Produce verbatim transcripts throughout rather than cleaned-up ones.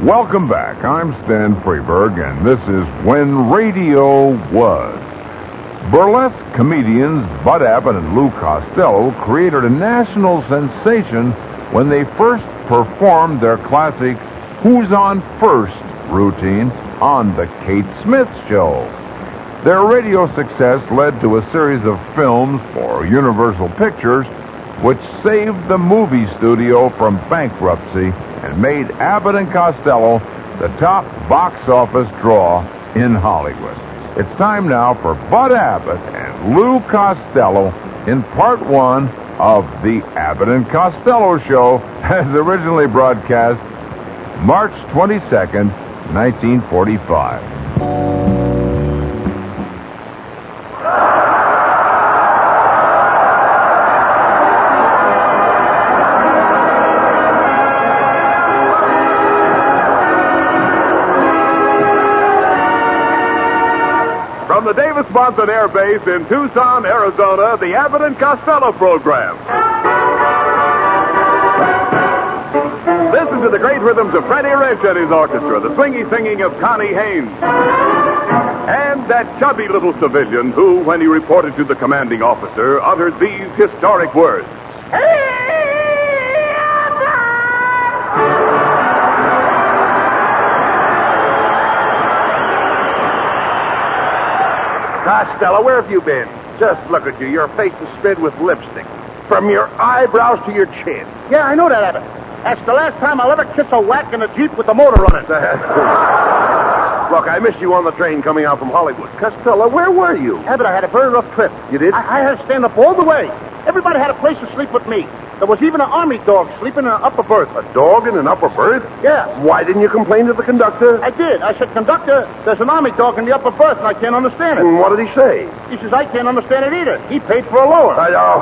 Welcome back. I'm Stan Freberg, and this is When Radio Was. Burlesque comedians Bud Abbott and Lou Costello created a national sensation when they first performed their classic Who's on First routine on The Kate Smith Show. Their radio success led to a series of films for Universal Pictures, which saved the movie studio from bankruptcy and made Abbott and Costello the top box office draw in Hollywood. It's time now for Bud Abbott and Lou Costello in part one of the Abbott and Costello Show, as originally broadcast March twenty-second, nineteen forty-five. From the Davis-Monson Air Base in Tucson, Arizona, the Abbott and Costello program. Listen to the great rhythms of Freddie Rich and his orchestra, the swingy singing of Connie Haynes, and that chubby little civilian who, when he reported to the commanding officer, uttered these historic words. Costello, where have you been? Just look at you. Your face is smeared with lipstick. From your eyebrows to your chin. Yeah, I know that, Abbott. That's the last time I'll ever kiss a whack in a Jeep with the motor running. Look, I missed you on the train coming out from Hollywood. Costello, where were you? Abbott, I had a very rough trip. You did? I, I had to stand up all the way. Everybody had a place to sleep with me. There was even an army dog sleeping in an upper berth. A dog in an upper berth? Yeah. Why didn't you complain to the conductor? I did. I said, conductor, there's an army dog in the upper berth, and I can't understand it. And what did he say? He says, I can't understand it either. He paid for a lower. I know.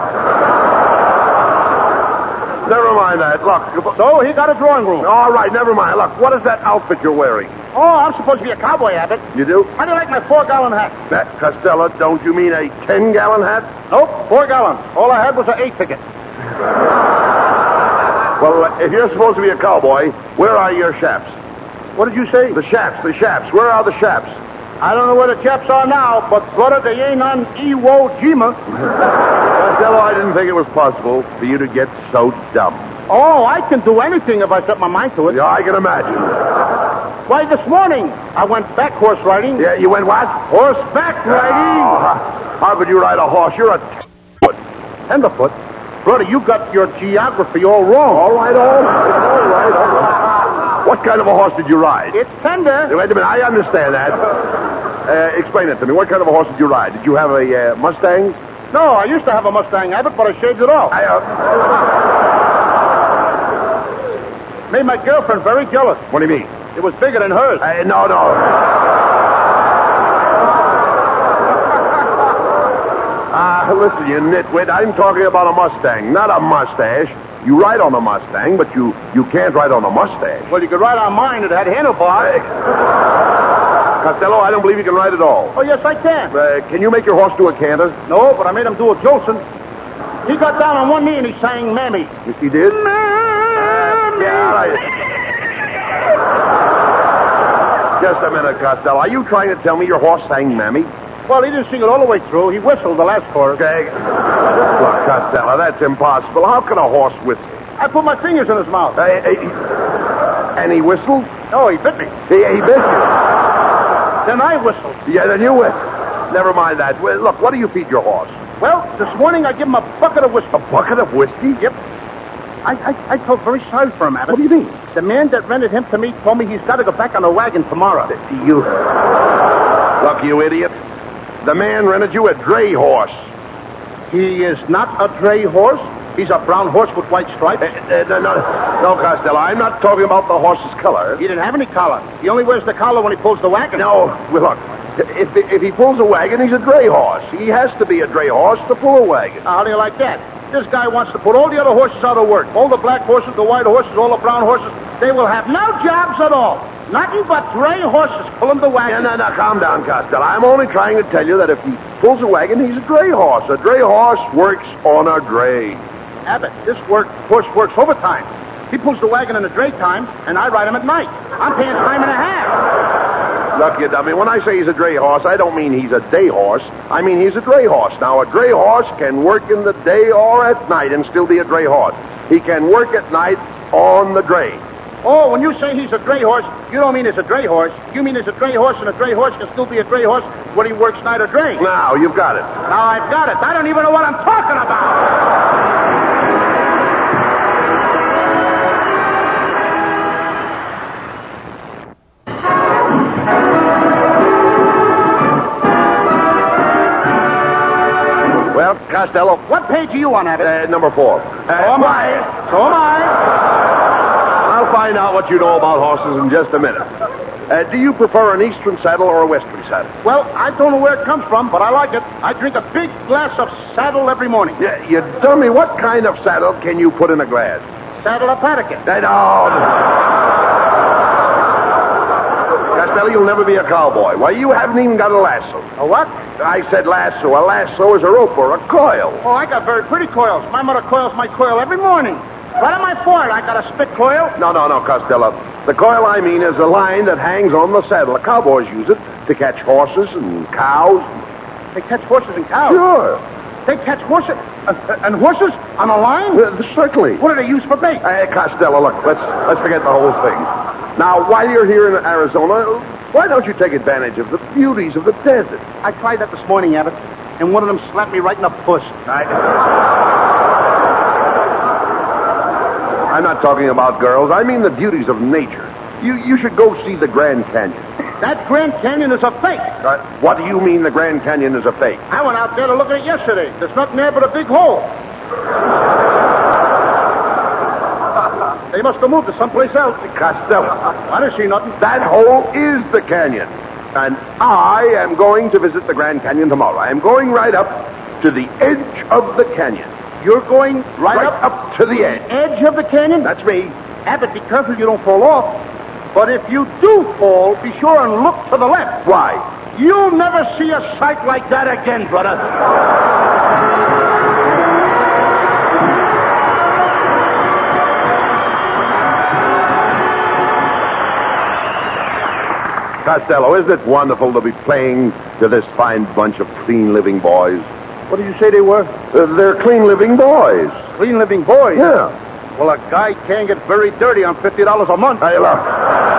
Never mind that. Look. So he got a drawing room. All right, never mind. Look, what is that outfit you're wearing? Oh, I'm supposed to be a cowboy, Abbott. You do? How do you like my four-gallon hat? That, Costello, don't you mean a ten-gallon hat? Nope, four gallons. All I had was an eight ticket. Well, if you're supposed to be a cowboy, where are your chaps? What did you say? The chaps, the chaps. Where are the chaps? I don't know where the chaps are now, but brother, they ain't on Iwo Jima. Costello, I didn't think it was possible for you to get so dumb. Oh, I can do anything if I set my mind to it. Yeah, I can imagine. Why, this morning, I went back horse riding. Yeah, you went what? Horseback riding. Oh, how could you ride a horse? You're a t-foot. Tenderfoot? Brother, you got your geography all wrong. All right, all right, all right, all right. What kind of a horse did you ride? It's tender. Wait a minute, I understand that. Uh, explain it to me. What kind of a horse did you ride? Did you have a uh, Mustang? No, I used to have a Mustang, Abbott, but I shaved it off. I, uh... Made my girlfriend very jealous. What do you mean? It was bigger than hers. Uh, no, no. Ah, uh, listen, you nitwit. I'm talking about a Mustang, not a mustache. You ride on a Mustang, but you, you can't ride on a mustache. Well, you could ride on mine. It had handlebars. Uh, Costello, I don't believe you can ride at all. Oh, yes, I can. Uh, can you make your horse do a canter? No, but I made him do a Jolson. He got down on one knee and he sang Mammy. Yes, he did? Mammy. Yeah, all right. Just a minute, Costello. Are you trying to tell me your horse sang Mammy? Well, he didn't sing it all the way through. He whistled the last chorus. Okay. Look, Costello, that's impossible. How can a horse whistle? I put my fingers in his mouth. Uh, uh, and he whistled? No, he bit me. He, he bit you? Then I whistled. Yeah, then you whistled. Never mind that. Well, look, what do you feed your horse? Well, this morning I give him a bucket of whiskey. A bucket of whiskey? Yep. I, I, I felt very sorry for him, Abbott. What do you mean? The man that rented him to me told me he's got to go back on the wagon tomorrow. You... Look, you idiot. The man rented you a dray horse. He is not a dray horse. He's a brown horse with white stripes. Uh, uh, no, no, no, Costello, I'm not talking about the horse's color. He didn't have any collar. He only wears the collar when he pulls the wagon. No, well, look, if, if he pulls a wagon, he's a dray horse. He has to be a dray horse to pull a wagon. How do you like that? This guy wants to put all the other horses out of work. All the black horses, the white horses, all the brown horses. They will have no jobs at all. Nothing but dray horses pulling the wagon. Yeah, no, no, calm down, Costello. I'm only trying to tell you that if he pulls a wagon, he's a dray horse. A dray horse works on a dray. Abbott, this work horse works overtime. He pulls the wagon in the daytime, and I ride him at night. I'm paying time and a half. Look, you dummy, when I say he's a dray horse, I don't mean he's a day horse. I mean he's a dray horse. Now, a dray horse can work in the day or at night and still be a dray horse. He can work at night on the dray. Oh, when you say he's a dray horse, you don't mean he's a dray horse. You mean he's a dray horse, and a dray horse can still be a dray horse when he works night or day. Now, you've got it. Now I've got it. I don't even know what I'm talking about. Well, Costello. What page are you on, Abbott? Uh, number four. Uh, so am I. So am I. I'll find out what you know about horses in just a minute. Uh, do you prefer an eastern saddle or a western saddle? Well, I don't know where it comes from, but I like it. I drink a big glass of saddle every morning. Yeah, you dummy, what kind of saddle can you put in a glass? Saddle of Patagon. Uh, no. Costello, you'll never be a cowboy. Why, you haven't even got a lasso. A what? I said lasso. A lasso is a rope or a coil. Oh, I got very pretty coils. My mother coils my coil every morning. Right on my forehead, I got a spit coil. No, no, no, Costello. The coil I mean is a line that hangs on the saddle. The cowboys use it to catch horses and cows. They catch horses and cows? Sure. They catch horses uh, and horses on a line? Uh, certainly. What do they use for bait? Hey, Costello, look, let's let's forget the whole thing. Now, while you're here in Arizona, why don't you take advantage of the beauties of the desert? I tried that this morning, Abbott, and one of them slapped me right in the puss. I... I'm not talking about girls. I mean the beauties of nature. You you should go see the Grand Canyon. That Grand Canyon is a fake. Uh, what do you mean the Grand Canyon is a fake? I went out there to look at it yesterday. There's nothing there but a big hole. They must have moved to someplace else. Costello. I didn't see nothing. That hole is the canyon. And I am going to visit the Grand Canyon tomorrow. I am going right up to the edge of the canyon. You're going right, Right up, up to the edge. edge of the canyon? That's me. Abbott, be careful you don't fall off. But if you do fall, be sure and look to the left. Why? You'll never see a sight like that again, brother. Costello, isn't it wonderful to be playing to this fine bunch of clean living boys? What did you say they were? Uh, they're clean living boys. Clean living boys? Yeah. Well, a guy can't get very dirty on fifty dollars a month. Hey, look.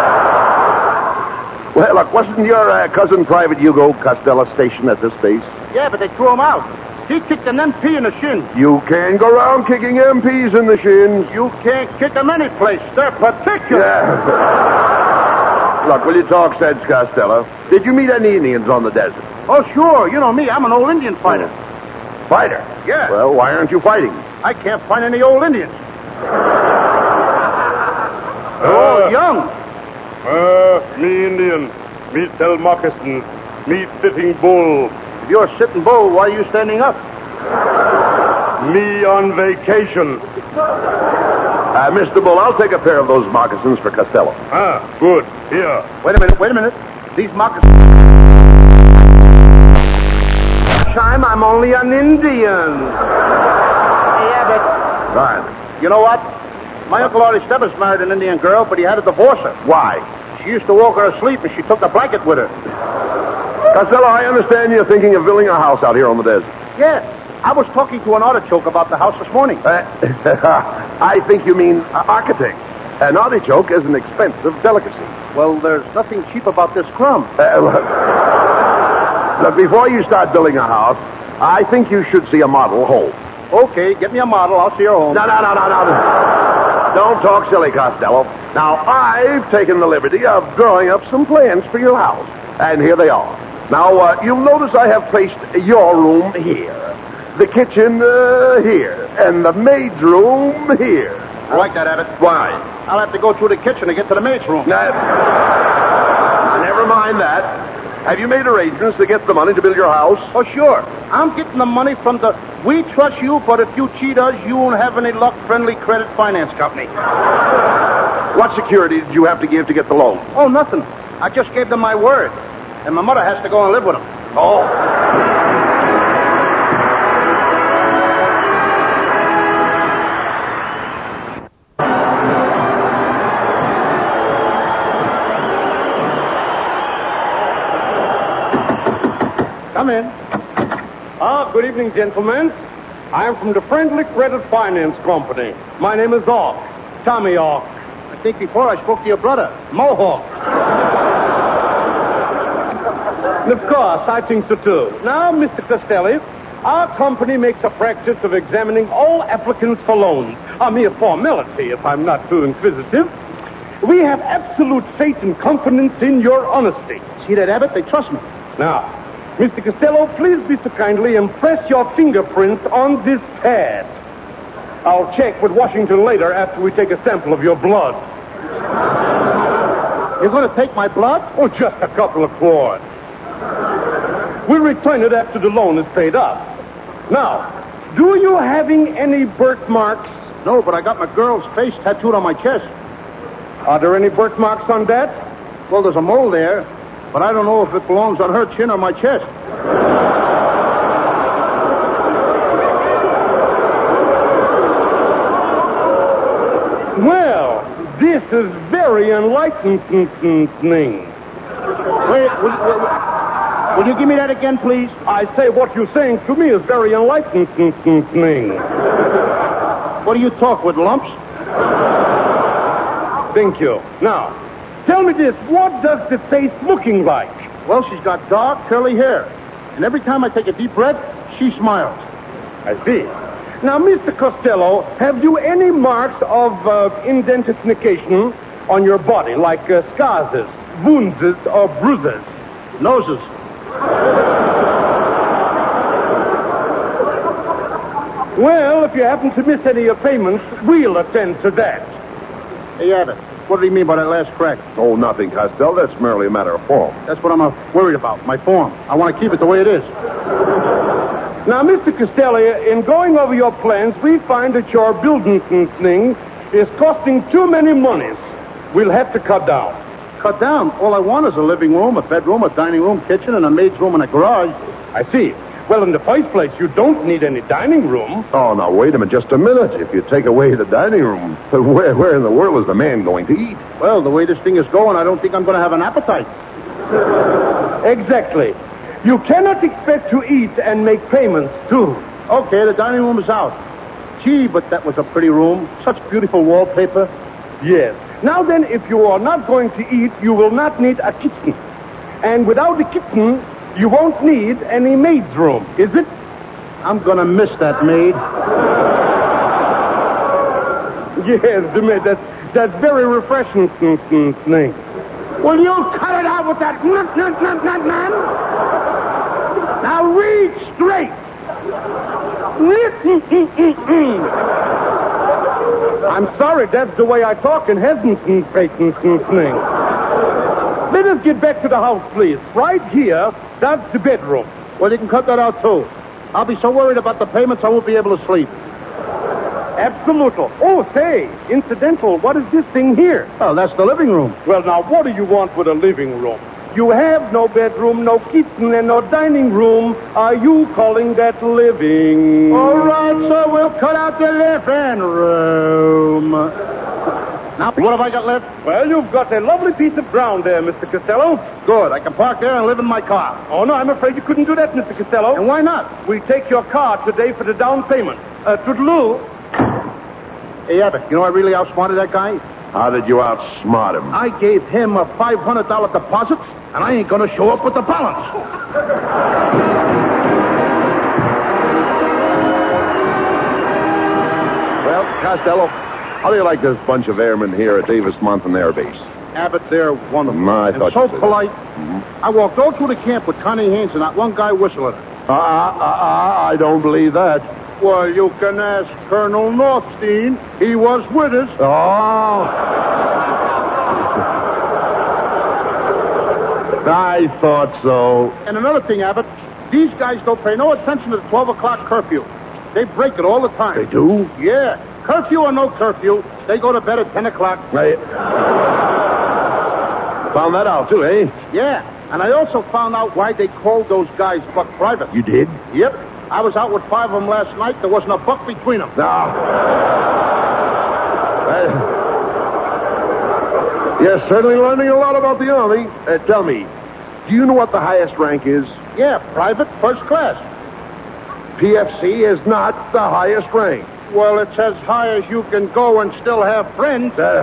Well, look, wasn't your uh, cousin Private Hugo Costello stationed at this base? Yeah, but they threw him out. He kicked an M P in the shin. You can't go around kicking M Ps in the shins. You can't kick them any place. They're particular. Yeah. Look, will you talk sense, Costello? Did you meet any Indians on the desert? Oh, sure. You know me. I'm an old Indian fighter. Fighter? Yeah. Well, why aren't you fighting? I can't find any old Indians. Oh, young. Uh, me Indian. Me sell moccasins. Me sitting bull. If you're sitting bull, why are you standing up? Me on vacation. Uh, Mister Bull, I'll take a pair of those moccasins for Costello. Ah, good. Here. Wait a minute, wait a minute. These moccasins... Time, I'm only an Indian. Hey, Abbott. Fine. You know what? My Uncle Artie Stebbins married an Indian girl, but he had to divorce her. Why? She used to walk her asleep, and she took the blanket with her. Costello, I understand you're thinking of building a house out here on the desert. Yes. I was talking to an artichoke about the house this morning. Uh, I think you mean uh, architect. An artichoke is an expensive delicacy. Well, there's nothing cheap about this crumb. Uh, look, look, before you start building a house, I think you should see a model home. Okay, get me a model. I'll see her home. No, no, no, no, no. Don't talk silly, Costello. Now, I've taken the liberty of drawing up some plans for your house. And here they are. Now, uh, you'll notice I have placed your room here. The kitchen uh, here, and the maid's room here. I like that, Abbott. Why? I'll have to go through the kitchen to get to the maid's room. Now, never mind that. Have you made arrangements to get the money to build your house? Oh, sure. I'm getting the money from the We Trust You, but if you cheat us, you won't have any luck friendly credit finance company. What security did you have to give to get the loan? Oh, nothing. I just gave them my word. And my mother has to go and live with them. Oh. Come in. Ah, good evening, gentlemen. I am from the Friendly Credit Finance Company. My name is Hawk. Tommy Hawk. I think before I spoke to your brother, Mohawk. Of course, I think so too. Now, Mister Costelli, our company makes a practice of examining all applicants for loans. A mere formality, if I'm not too inquisitive. We have absolute faith and confidence in your honesty. See that, Abbott? They trust me. Now, Mister Costello, please be so kindly impress your fingerprints on this pad. I'll check with Washington later after we take a sample of your blood. You're going to take my blood? Oh, just a couple of quarts. We'll return it after the loan is paid up. Now, do you having any birthmarks? No, but I got my girl's face tattooed on my chest. Are there any birthmarks on that? Well, there's a mole there, but I don't know if it belongs on her chin or my chest. Well, this is very enlightening. Wait, will, will, will you give me that again, please? I say what you're saying to me is very enlightening. What do you talk with, lumps? Thank you. Now, tell me this. What does the face looking like? Well, she's got dark, curly hair. And every time I take a deep breath, she smiles. I see. Now, Mister Costello, have you any marks of uh, indentification on your body, like uh, scars, wounds, or bruises? Noses. Well, if you happen to miss any of payments, we'll attend to that. Hey, Abbott, what do you mean by that last crack? Oh, nothing, Costello. That's merely a matter of form. That's what I'm uh, worried about, my form. I want to keep it the way it is. Now, Mister Costello, in going over your plans, we find that your building thing is costing too many monies. We'll have to cut down. Cut down? All I want is a living room, a bedroom, a dining room, kitchen, and a maid's room and a garage. I see. Well, in the first place, you don't need any dining room. Oh, now, wait a minute, just a minute. If you take away the dining room, where, where in the world is the man going to eat? Well, the way this thing is going, I don't think I'm going to have an appetite. Exactly. You cannot expect to eat and make payments, too. Okay, the dining room is out. Gee, but that was a pretty room. Such beautiful wallpaper. Yes. Now then, if you are not going to eat, you will not need a kitchen. And without a kitchen, you won't need any maid's room, is it? I'm going to miss that maid. Yes, the maid. That's, that's very refreshing. Will you cut it out with that nut, nut, nut, nut, man? Now read straight. I'm sorry, that's the way I talk in Hesington. Let us get back to the house, please. Right here, that's the bedroom. Well, you can cut that out, too. I'll be so worried about the payments, I won't be able to sleep. Absolutely. Oh, say, incidental, what is this thing here? Oh, that's the living room. Well, now, what do you want with a living room? You have no bedroom, no kitchen, and no dining room. Are you calling that living? All right, so we'll cut out the living room. Now, what have I got left? Well, you've got a lovely piece of ground there, Mister Costello. Good. I can park there and live in my car. Oh, no, I'm afraid you couldn't do that, Mister Costello. And why not? We take your car today for the down payment. Uh, toodaloo. Hey, Abbott, you know I really outsmarted that guy? How did you outsmart him? I gave him a five hundred dollars deposit, and I ain't going to show up with the balance. Well, Costello, how do you like this bunch of airmen here at Davis-Monthan Air Base? Abbott, they're wonderful. Mm, I and thought so you said polite. Mm-hmm. I walked all through the camp with Connie Haynes and not one guy whistling. Ah, uh, uh, uh, I don't believe that. Well, you can ask Colonel Northstein. He was with us. Oh. I thought so. And another thing, Abbott, these guys don't pay no attention to the twelve o'clock curfew. They break it all the time. They do? Yeah. Curfew or no curfew, they go to bed at ten o'clock. I found that out, too, eh? Yeah. And I also found out why they called those guys buck private. You did? Yep. I was out with five of them last night. There wasn't a buck between them. No. Uh, yes, certainly learning a lot about the Army. Uh, tell me, do you know what the highest rank is? Yeah, private, first class. P F C is not the highest rank. Well, it's as high as you can go and still have friends. Uh,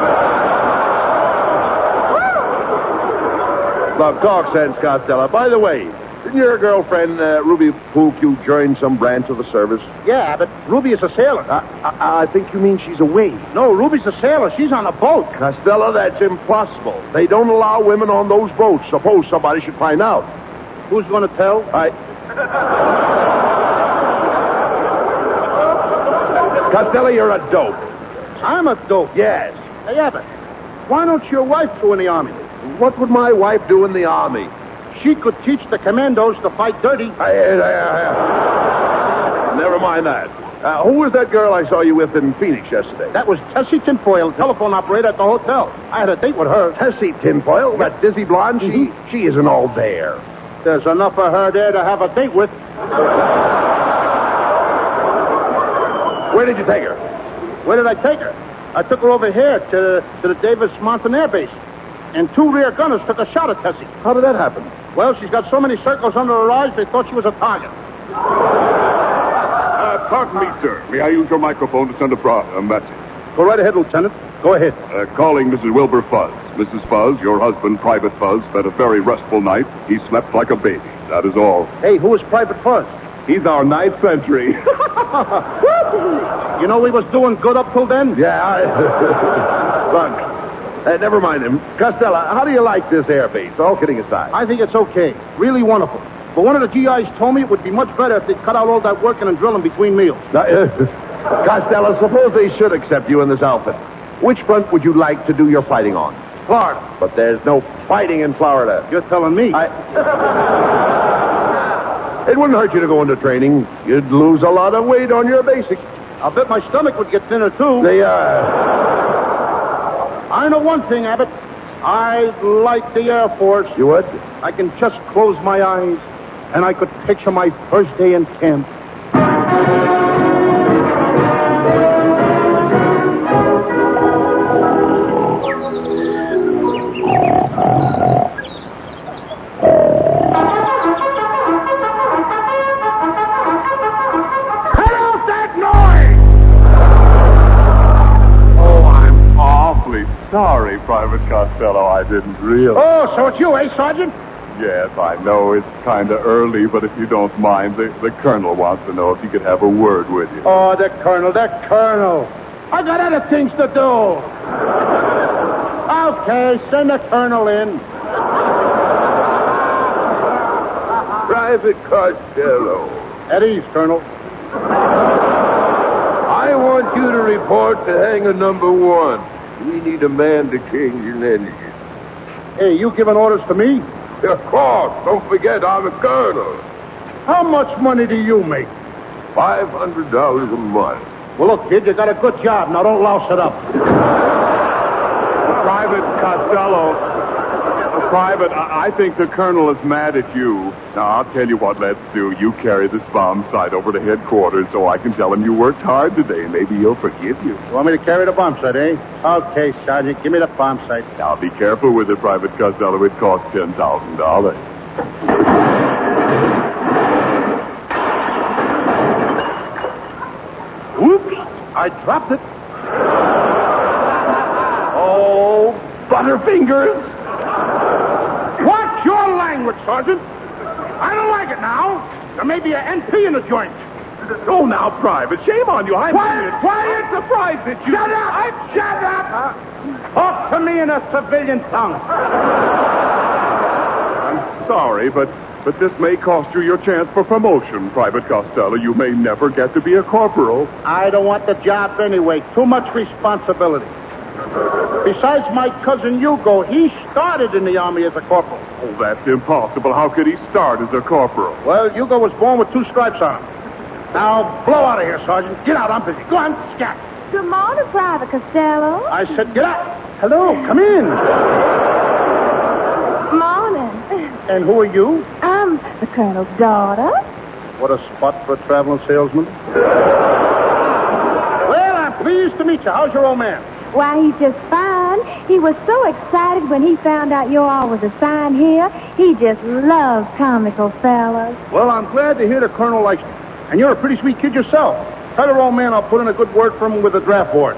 Look, talk sense, Costello. By the way, didn't your girlfriend, uh, Ruby Pook, you join some branch of the service? Yeah, but Ruby is a sailor. Uh, I, I think you mean she's away. No, Ruby's a sailor. She's on a boat. Costello, that's impossible. They don't allow women on those boats. Suppose somebody should find out. Who's going to tell? I... Costello, you're a dope. I'm a dope. Yes. Hey, Abbott, why don't your wife go in the Army? What would my wife do in the Army? She could teach the commandos to fight dirty. I, I, I, I, never mind that. Uh, who was that girl I saw you with in Phoenix yesterday? That was Tessie Tinfoil, telephone operator at the hotel. I had a date with her. Tessie Tinfoil? That dizzy blonde? Mm-hmm. She, she isn't all there. There's enough of her there to have a date with. Where did you take her? Where did I take her? I took her over here to, to the Davis Mountain Air Base. And two rear gunners took a shot at Tessie. How did that happen? Well, she's got so many circles under her eyes, they thought she was a target. Uh, pardon me, sir. May I use your microphone to send a, pro- a message? Go right ahead, Lieutenant. Go ahead. Uh, calling Missus Wilbur Fuzz. Missus Fuzz, your husband, Private Fuzz, spent a very restful night. He slept like a baby. That is all. Hey, who is Private Fuzz? He's our ninth century. You know we was doing good up till then? Yeah, I... Look, uh, never mind him. Costello, how do you like this air base, all kidding aside? I think it's okay. Really wonderful. But one of the G Is told me it would be much better if they'd cut out all that working and drilling between meals. Uh, uh, Costello, suppose they should accept you in this outfit. Which front would you like to do your fighting on? Florida. But there's no fighting in Florida. You're telling me. I... It wouldn't hurt you to go into training. You'd lose a lot of weight on your basic. I'll bet my stomach would get thinner, too. They, uh... I know one thing, Abbott. I like the Air Force. You would? I can just close my eyes, and I could picture my first day in camp. Sorry, Private Costello, I didn't realize. Oh, so it's you, eh, Sergeant? Yes, I know it's kind of early, but if you don't mind, the, the Colonel wants to know if he could have a word with you. Oh, the Colonel, the Colonel. I got other things to do. Okay, send the Colonel in. Private Costello. At ease, Colonel. I want you to report to hangar number one. We need a man to change an engine. Hey, you giving orders to me? Of course. Don't forget, I'm a colonel. How much money do you make? Five hundred dollars a month. Well, look, kid, you got a good job. Now don't louse it up. Private Costello. Private, I, I think the Colonel is mad at you. Now, I'll tell you what let's do. You carry this bomb sight over to headquarters so I can tell him you worked hard today. Maybe he'll forgive you. You want me to carry the bomb sight, eh? Okay, Sergeant, give me the bomb sight. Now, be careful with it, Private Costello. It costs ten thousand dollars. Whoops! I dropped it. Oh, Butterfingers. Watch your language, Sergeant. I don't like it now. There may be an N P in the joint. Oh, now, Private, shame on you. I'm Quiet, quiet! surprised that you... Shut up! Shut up! Talk to me in a civilian tongue. I'm sorry, but but this may cost you your chance for promotion, Private Costello. You may never get to be a corporal. I don't want the job anyway. Too much responsibility. Besides my cousin Hugo, he started in the Army as a corporal. Oh, that's impossible. How could he start as a corporal? Well, Hugo was born with two stripes on him. Now, blow out of here, Sergeant. Get out. I'm busy. Go on, scat. Good morning, Private Costello. I said get out. Hello, come in. Morning. And who are you? I'm the Colonel's daughter. What a spot for a traveling salesman. Well, I'm pleased to meet you. How's your old man? Why, he's just fine. And he was so excited when he found out you all was assigned here. He just loves comical fellas. Well, I'm glad to hear the Colonel likes you. And you're a pretty sweet kid yourself. Tell your old man I'll put in a good word for him with the draft board.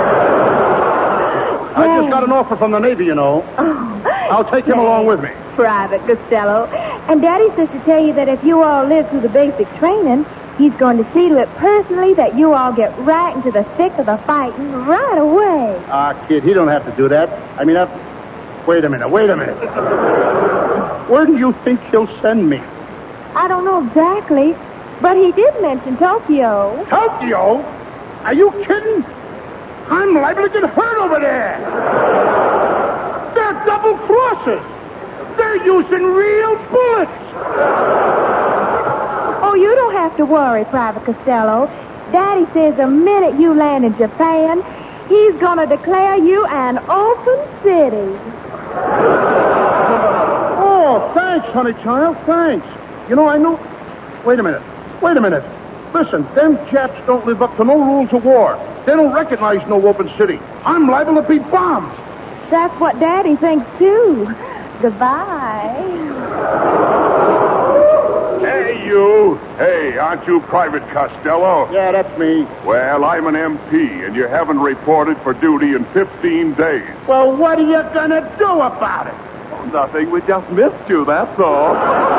I just got an offer from the Navy, you know. Oh, I'll take him along with me. Private Costello. And Daddy says to tell you that if you all live through the basic training, he's going to see to it personally that you all get right into the thick of the fighting right away. Ah, kid, he don't have to do that. I mean, I... wait a minute, wait a minute. Where do you think he'll send me? I don't know exactly, but he did mention Tokyo. Tokyo? Are you kidding? I'm liable to get hurt over there. They're double crosses. They're using real bullets. Oh, you don't have to worry, Private Costello. Daddy says the minute you land in Japan, he's going to declare you an open city. Oh, thanks, honey child, thanks. You know, I know... Wait a minute. Wait a minute. Listen, them Japs don't live up to no rules of war. They don't recognize no open city. I'm liable to be bombed. That's what Daddy thinks, too. Goodbye. Hey, you. Hey, aren't you Private Costello? Yeah, that's me. Well, I'm an M P, and you haven't reported for duty in fifteen days. Well, what are you going to do about it? Oh, nothing. We just missed you, that's all.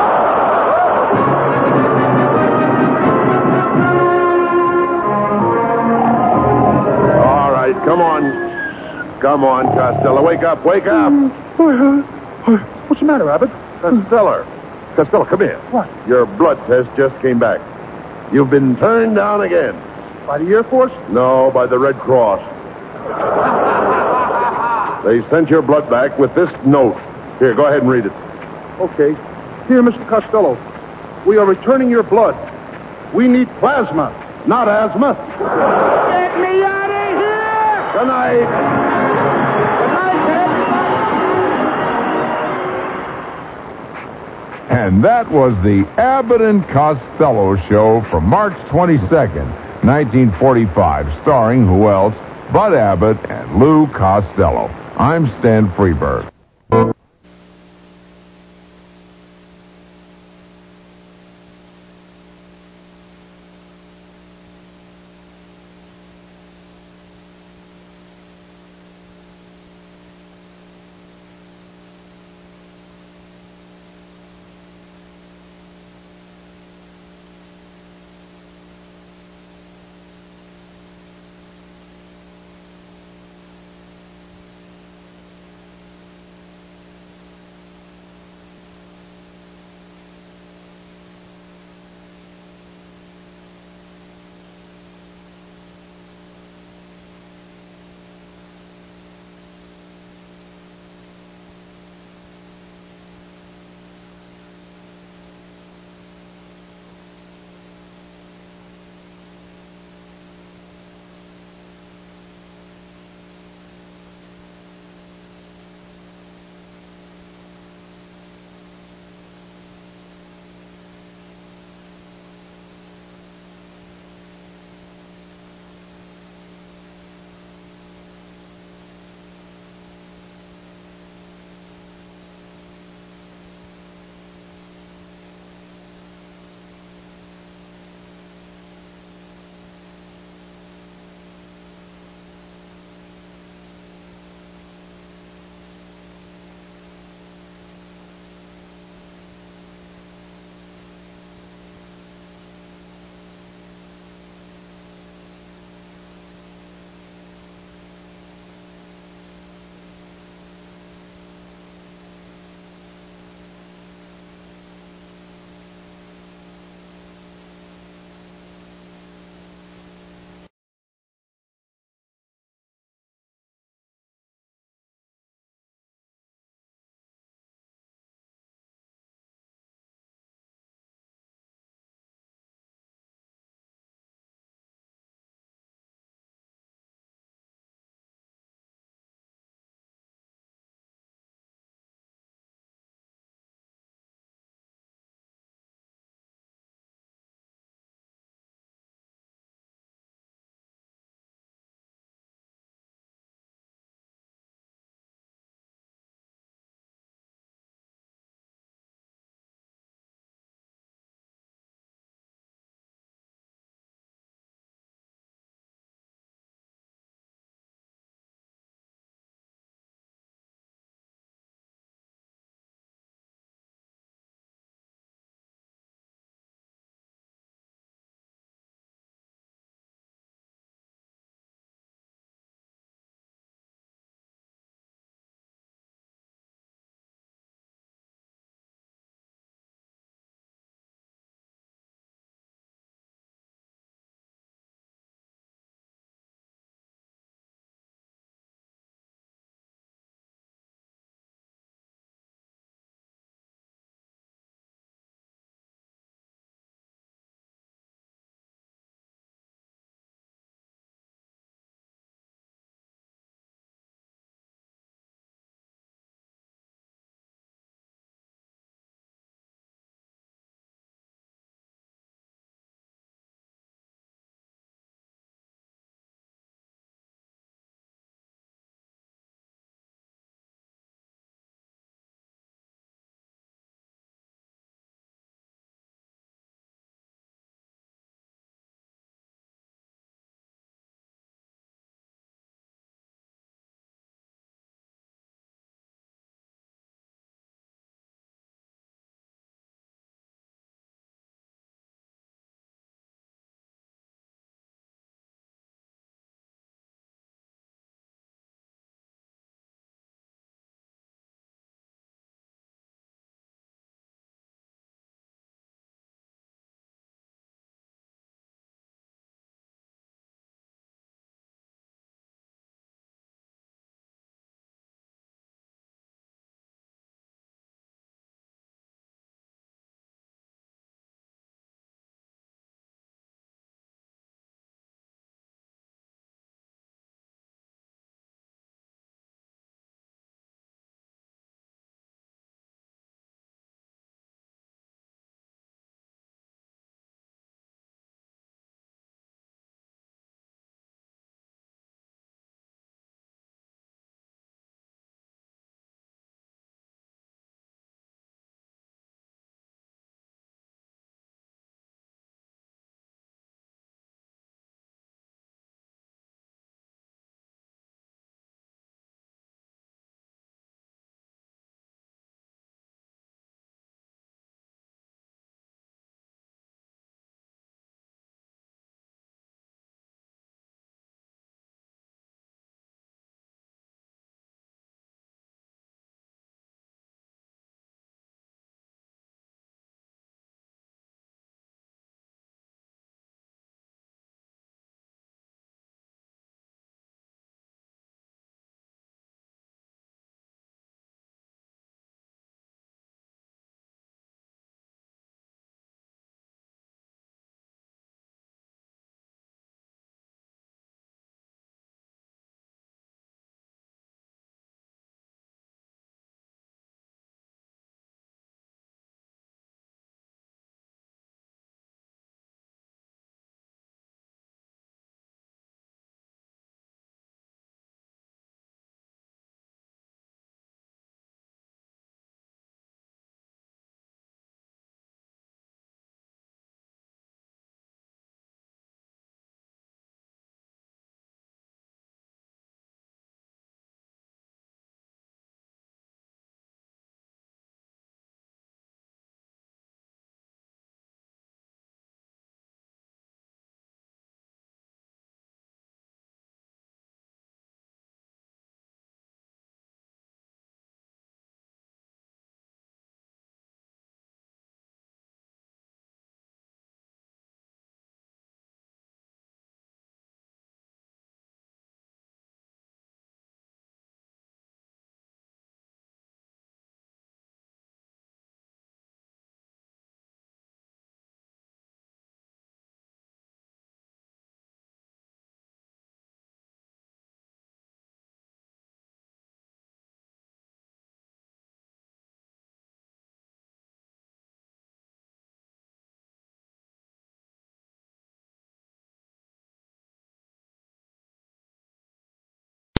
All right, come on. Come on, Costello. Wake up, wake up. What's the matter, Abbott? Costello. Costello, come here. What? Your blood test just came back. You've been turned down again. By the Air Force? No, by the Red Cross. They sent your blood back with this note. Here, go ahead and read it. Okay. Dear Mister Costello, we are returning your blood. We need plasma, not asthma. Get me out of here! Good night. Good night, And that was the Abbott and Costello Show from March twenty-second, nineteen forty-five, starring who else? Bud Abbott and Lou Costello. I'm Stan Freeberg.